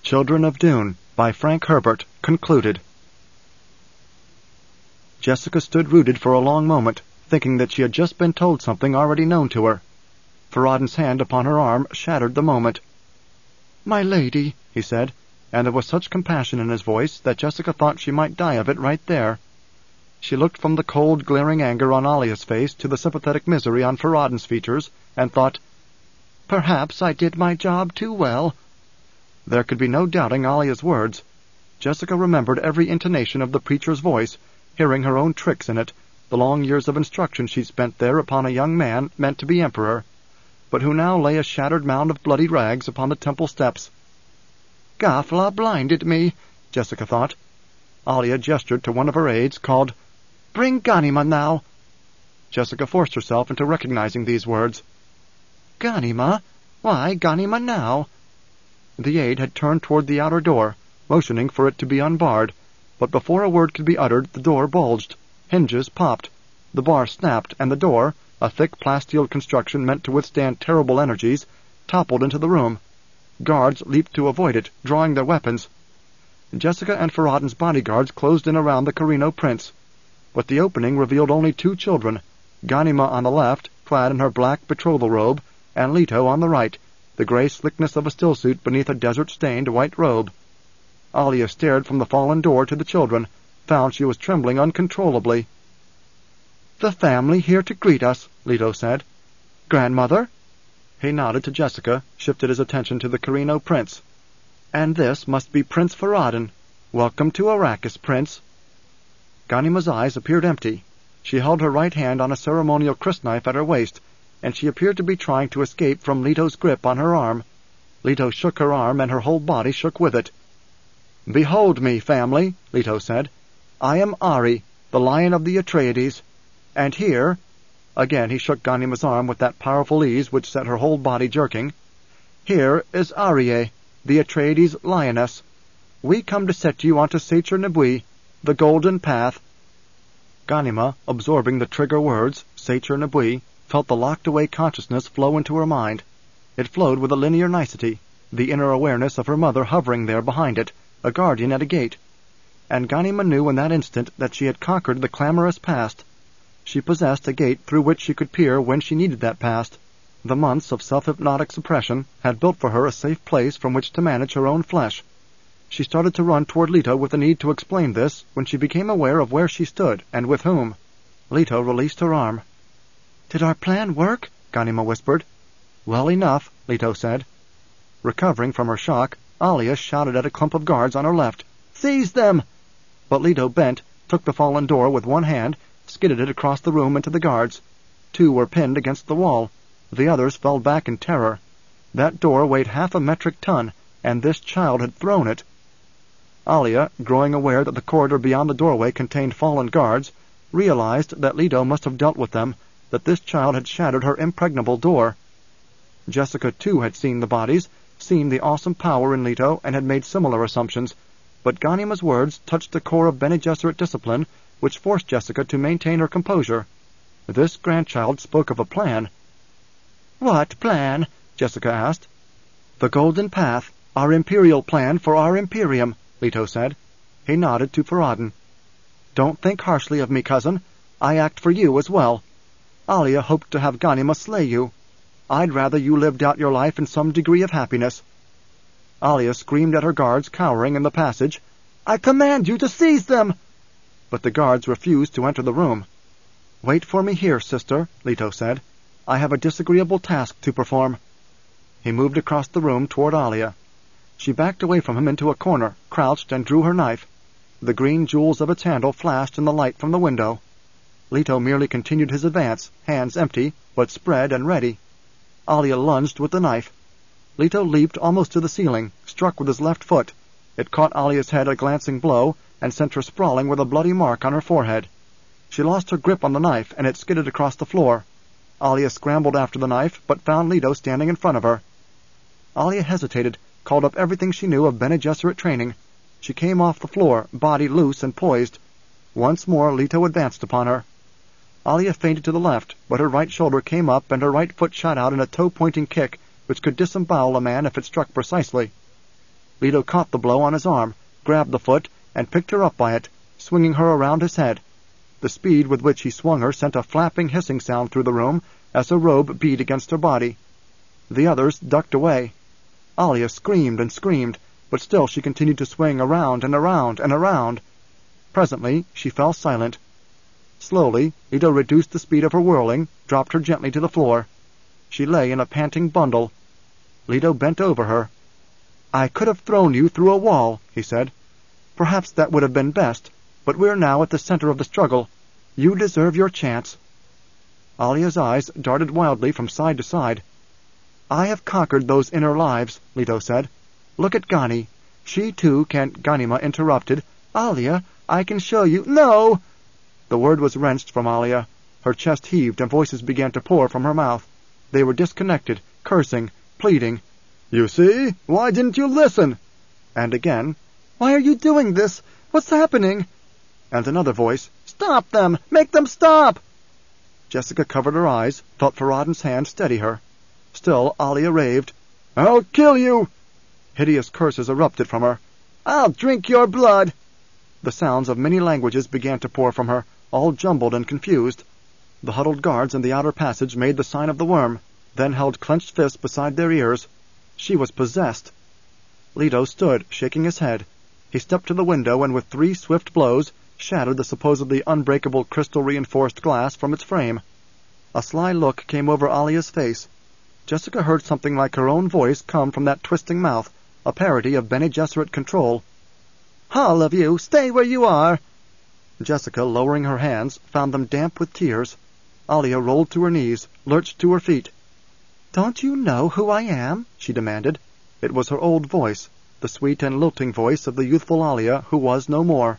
Children of Dune by Frank Herbert, concluded. Jessica stood rooted for a long moment, thinking that she had just been told something already known to her. Farad'n's hand upon her arm shattered the moment. "My lady," he said, and there was such compassion in his voice that Jessica thought she might die of it right there. She looked from the cold, glaring anger on Alia's face to the sympathetic misery on Farad'n's features, and thought, "Perhaps I did my job too well." There could be no doubting Alia's words. Jessica remembered every intonation of the preacher's voice, hearing her own tricks in it, the long years of instruction she'd spent there upon a young man meant to be emperor, but who now lay a shattered mound of bloody rags upon the temple steps. "Ghafla blinded me," Jessica thought. Alia gestured to one of her aides, called, "Bring Ghanima now." Jessica forced herself into recognizing these words. "Ghanima? Why Ghanima now?" The aide had turned toward the outer door, motioning for it to be unbarred, but before a word could be uttered the door bulged. Hinges popped. The bar snapped, and the door, a thick plasteel construction meant to withstand terrible energies, toppled into the room. Guards leaped to avoid it, drawing their weapons. Jessica and Farad'n's bodyguards closed in around the Carino prince. But the opening revealed only two children, Ghanima on the left, clad in her black betrothal robe, and Leto on the right, the gray slickness of a stillsuit beneath a desert-stained white robe. Alia stared from the fallen door to the children, found she was trembling uncontrollably. "The family here to greet us," Leto said. "Grandmother?" He nodded to Jessica, shifted his attention to the Carino prince. "And this must be Prince Farad'n. Welcome to Arrakis, Prince." Ghanima's eyes appeared empty. She held her right hand on a ceremonial crysknife at her waist, and she appeared to be trying to escape from Leto's grip on her arm. Leto shook her arm, and her whole body shook with it. "Behold me, family," Leto said. "I am Ari, the Lion of the Atreides. And here—" Again he shook Ghanima's arm with that powerful ease which set her whole body jerking. "Here is Arie, the Atreides lioness. We come to set you onto Sacher Nibui, the golden path." Ghanima, absorbing the trigger words, Sacher Nibui, felt the locked-away consciousness flow into her mind. It flowed with a linear nicety, the inner awareness of her mother hovering there behind it, a guardian at a gate. And Ghanima knew in that instant that she had conquered the clamorous past. She possessed a gate through which she could peer when she needed that past. The months of self-hypnotic suppression had built for her a safe place from which to manage her own flesh. She started to run toward Leto with the need to explain this when she became aware of where she stood and with whom. Leto released her arm. "Did our plan work?" Ghanima whispered. "Well enough," Leto said. Recovering from her shock, Alia shouted at a clump of guards on her left, "Seize them!" But Leto bent, took the fallen door with one hand, skidded it across the room into the guards. Two were pinned against the wall. The others fell back in terror. That door weighed 1/2 metric ton, and this child had thrown it. Alia, growing aware that the corridor beyond the doorway contained fallen guards, realized that Leto must have dealt with them, that this child had shattered her impregnable door. Jessica, too, had seen the bodies, seen the awesome power in Leto, and had made similar assumptions, but Ghanima's words touched the core of Bene Gesserit discipline, which forced Jessica to maintain her composure. This grandchild spoke of a plan. "What plan?" Jessica asked. "The Golden Path, our imperial plan for our Imperium," Leto said. He nodded to Farad'n. "Don't think harshly of me, cousin. I act for you as well. Alia hoped to have Ghanima slay you. I'd rather you lived out your life in some degree of happiness." Alia screamed at her guards cowering in the passage, "I command you to seize them!" But the guards refused to enter the room. "Wait for me here, sister," Leto said. "I have a disagreeable task to perform." He moved across the room toward Alia. She backed away from him into a corner, crouched, and drew her knife. The green jewels of its handle flashed in the light from the window. Leto merely continued his advance, hands empty, but spread and ready. Alia lunged with the knife. Leto leaped almost to the ceiling, struck with his left foot. It caught Alia's head a glancing blow, and sent her sprawling with a bloody mark on her forehead. She lost her grip on the knife, and it skidded across the floor. Alia scrambled after the knife, but found Leto standing in front of her. Alia hesitated, called up everything she knew of Bene Gesserit training. She came off the floor, body loose and poised. Once more Leto advanced upon her. Alia feinted to the left, but her right shoulder came up and her right foot shot out in a toe-pointing kick which could disembowel a man if it struck precisely. Leto caught the blow on his arm, grabbed the foot, and picked her up by it, swinging her around his head. The speed with which he swung her sent a flapping, hissing sound through the room as her robe beat against her body. The others ducked away. Alia screamed and screamed, but still she continued to swing around and around and around. Presently she fell silent. Slowly, Leto reduced the speed of her whirling, dropped her gently to the floor. She lay in a panting bundle. Leto bent over her. "I could have thrown you through a wall," he said. "Perhaps that would have been best, but we're now at the center of the struggle. You deserve your chance." Alia's eyes darted wildly from side to side. "I have conquered those inner lives," Leto said. "Look at Gani. She too can—" Ganima interrupted. "Alia, I can show you—" "No!" The word was wrenched from Alia. Her chest heaved and voices began to pour from her mouth. They were disconnected, cursing, pleading. "You see? Why didn't you listen?" And again, "Why are you doing this? What's happening?" And another voice, "Stop them! Make them stop!" Jessica covered her eyes, felt Faradin's hand steady her. Still Alia raved, "I'll kill you!" Hideous curses erupted from her. "I'll drink your blood!" The sounds of many languages began to pour from her, all jumbled and confused. The huddled guards in the outer passage made the sign of the worm, then held clenched fists beside their ears. She was possessed. Leto stood, shaking his head. He stepped to the window and with 3 swift blows shattered the supposedly unbreakable crystal-reinforced glass from its frame. A sly look came over Alia's face. Jessica heard something like her own voice come from that twisting mouth, a parody of Bene Gesserit control. "All of you, stay where you are!" Jessica, lowering her hands, found them damp with tears. Alia rolled to her knees, lurched to her feet. "Don't you know who I am?" she demanded. It was her old voice, the sweet and lilting voice of the youthful Alia who was no more.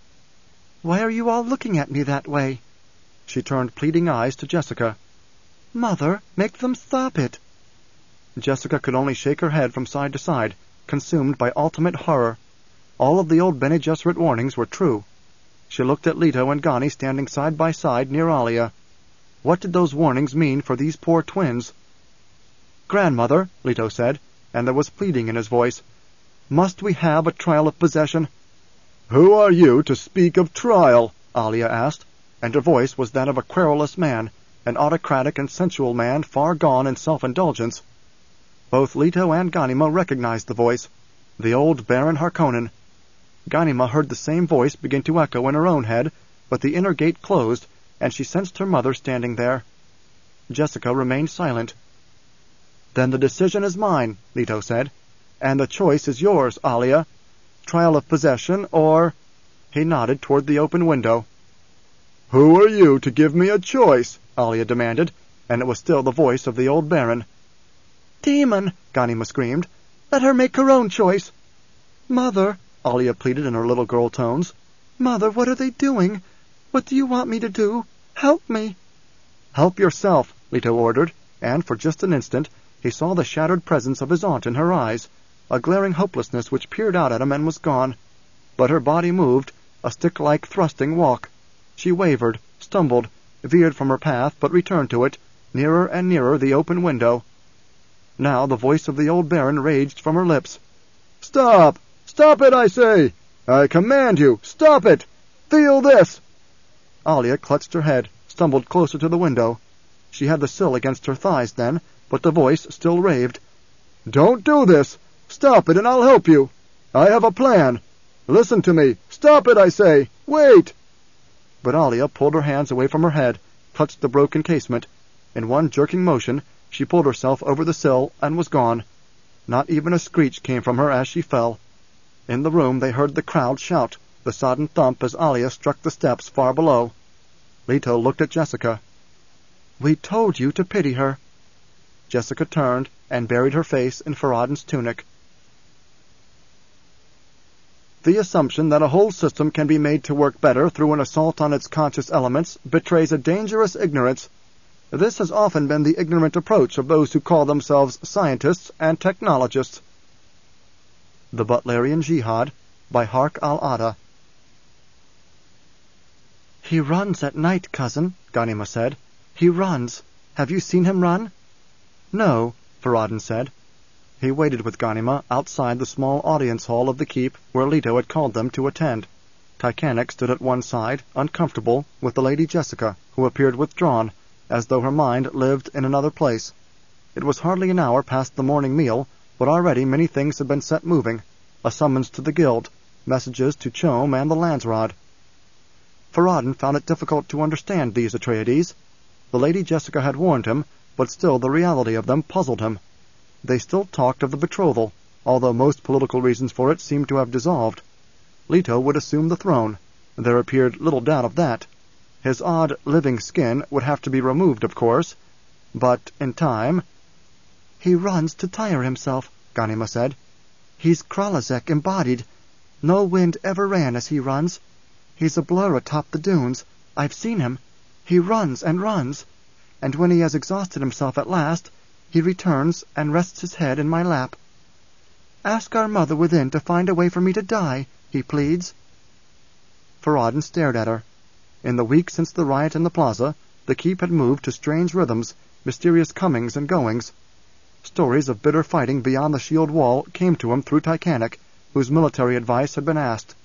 "Why are you all looking at me that way?" She turned pleading eyes to Jessica. "Mother, make them stop it." Jessica could only shake her head from side to side, consumed by ultimate horror. All of the old Bene Gesserit warnings were true. She looked at Leto and Gani standing side by side near Alia. What did those warnings mean for these poor twins? "Grandmother," Leto said, and there was pleading in his voice, "must we have a trial of possession?" "Who are you to speak of trial?" Alia asked, and her voice was that of a querulous man, an autocratic and sensual man far gone in self-indulgence. Both Leto and Ganima recognized the voice, the old Baron Harkonnen. Ganima heard the same voice begin to echo in her own head, but the inner gate closed, and she sensed her mother standing there. Jessica remained silent. "Then the decision is mine," Leto said, "and the choice is yours, Alia. Trial of possession, or—" He nodded toward the open window. "Who are you to give me a choice?" Alia demanded, and it was still the voice of the old Baron. "Demon!" Ganima screamed. "Let her make her own choice." "Mother," Alia pleaded in her little girl tones. "Mother, what are they doing? What do you want me to do? Help me!" "Help yourself," Leto ordered, and for just an instant he saw the shattered presence of his aunt in her eyes, a glaring hopelessness which peered out at him and was gone. But her body moved, a stick-like thrusting walk. She wavered, stumbled, veered from her path, but returned to it, nearer and nearer the open window. Now the voice of the old Baron raged from her lips. "Stop! Stop it, I say! I command you, stop it! Feel this!" Alia clutched her head, stumbled closer to the window. She had the sill against her thighs then, but the voice still raved. "Don't do this! Stop it and I'll help you! I have a plan! Listen to me! Stop it, I say! Wait!" But Alia pulled her hands away from her head, clutched the broken casement. In one jerking motion, she pulled herself over the sill and was gone. Not even a screech came from her as she fell. In the room they heard the crowd shout, the sodden thump as Alia struck the steps far below. Leto looked at Jessica. "We told you to pity her." Jessica turned and buried her face in Faradin's tunic. The assumption that a whole system can be made to work better through an assault on its conscious elements betrays a dangerous ignorance. This has often been the ignorant approach of those who call themselves scientists and technologists. The Butlerian Jihad, by Hark al-Ada. "He runs at night, cousin," Ganima said. "He runs. Have you seen him run?" "No," Faradin said. He waited with Ghanima outside the small audience hall of the keep where Leto had called them to attend. Tykanik stood at one side, uncomfortable, with the Lady Jessica, who appeared withdrawn, as though her mind lived in another place. It was hardly an hour past the morning meal, but already many things had been set moving. A summons to the guild, messages to Chom and the Landsrod. Farad'n found it difficult to understand these Atreides. The Lady Jessica had warned him, but still the reality of them puzzled him. They still talked of the betrothal, although most political reasons for it seemed to have dissolved. Leto would assume the throne. There appeared little doubt of that. His odd, living skin would have to be removed, of course, but in time... "He runs to tire himself," Ghanima said. "He's Kralazek embodied. No wind ever ran as he runs. He's a blur atop the dunes. I've seen him. He runs and runs. And when he has exhausted himself at last, he returns and rests his head in my lap. 'Ask our mother within to find a way for me to die,' he pleads." Farad'n stared at her. In the week since the riot in the plaza, the keep had moved to strange rhythms, mysterious comings and goings. Stories of bitter fighting beyond the shield wall came to him through Tykanik, whose military advice had been asked.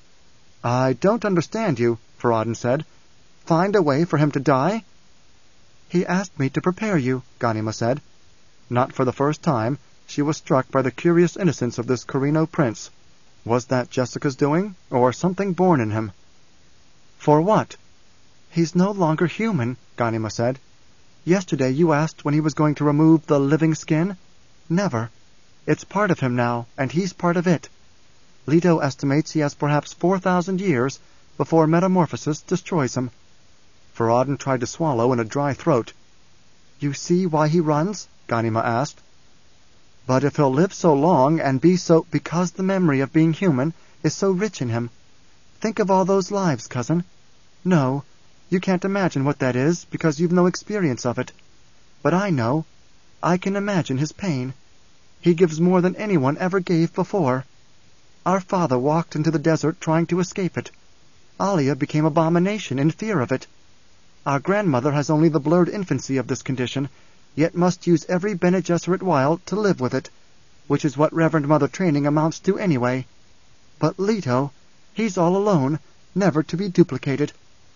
"I don't understand you," Farad'n said. "Find a way for him to die?" "He asked me to prepare you," Ghanima said. Not for the first time, she was struck by the curious innocence of this Corrino prince. Was that Jessica's doing, or something born in him? "For what?" "He's no longer human," Ghanima said. "Yesterday you asked when he was going to remove the living skin. Never. It's part of him now, and he's part of it. Leto estimates he has perhaps 4,000 years before metamorphosis destroys him." Farad'n tried to swallow in a dry throat. "You see why he runs?" Ghanima asked. "But if he'll live so long and be so—" "Because the memory of being human is so rich in him. Think of all those lives, cousin. No, you can't imagine what that is, because you've no experience of it. But I know. I can imagine his pain. He gives more than anyone ever gave before. Our father walked into the desert trying to escape it. Alia became abomination in fear of it. Our grandmother has only the blurred infancy of this condition, yet must use every Bene Gesserit wile to live with it, which is what Reverend Mother training amounts to anyway. But Leto, he's all alone, never to be duplicated."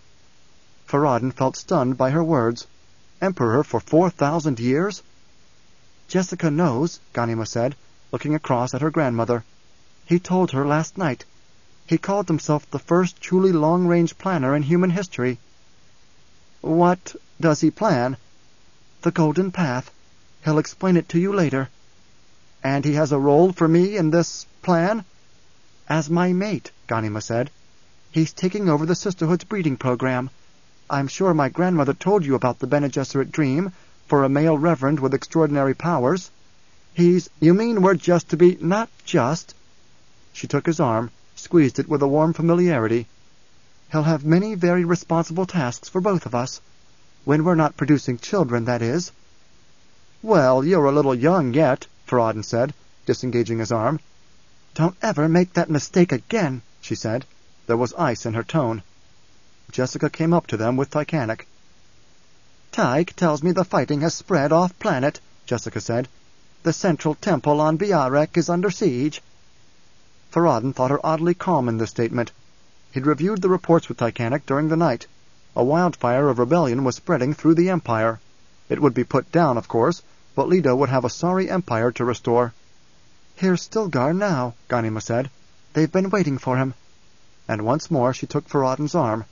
Farad'n felt stunned by her words. Emperor for 4,000 years? "Jessica knows," Ghanima said, looking across at her grandmother. "He told her last night. He called himself the first truly long-range planner in human history." "What does he plan?" "The Golden Path. He'll explain it to you later." "And he has a role for me in this plan?" "As my mate," Ghanima said. "He's taking over the Sisterhood's breeding program. I'm sure my grandmother told you about the Bene Gesserit dream for a male reverend with extraordinary powers. He's—" "You mean we're just to be—" "Not just." She took his arm, squeezed it with a warm familiarity. "He'll have many very responsible tasks for both of us. When we're not producing children, that is." "Well, you're a little young yet," Farad'n said, disengaging his arm. "Don't ever make that mistake again," she said. There was ice in her tone. Jessica came up to them with Tykanik. "Tyke tells me the fighting has spread off-planet," Jessica said. "The central temple on Biarek is under siege." Farad'n thought her oddly calm in this statement. He'd reviewed the reports with Tykanik during the night. A wildfire of rebellion was spreading through the Empire. It would be put down, of course, but Leto would have a sorry empire to restore. "Here's Stilgar now," Ghanima said. "They've been waiting for him." And once more she took Farad'n's arm.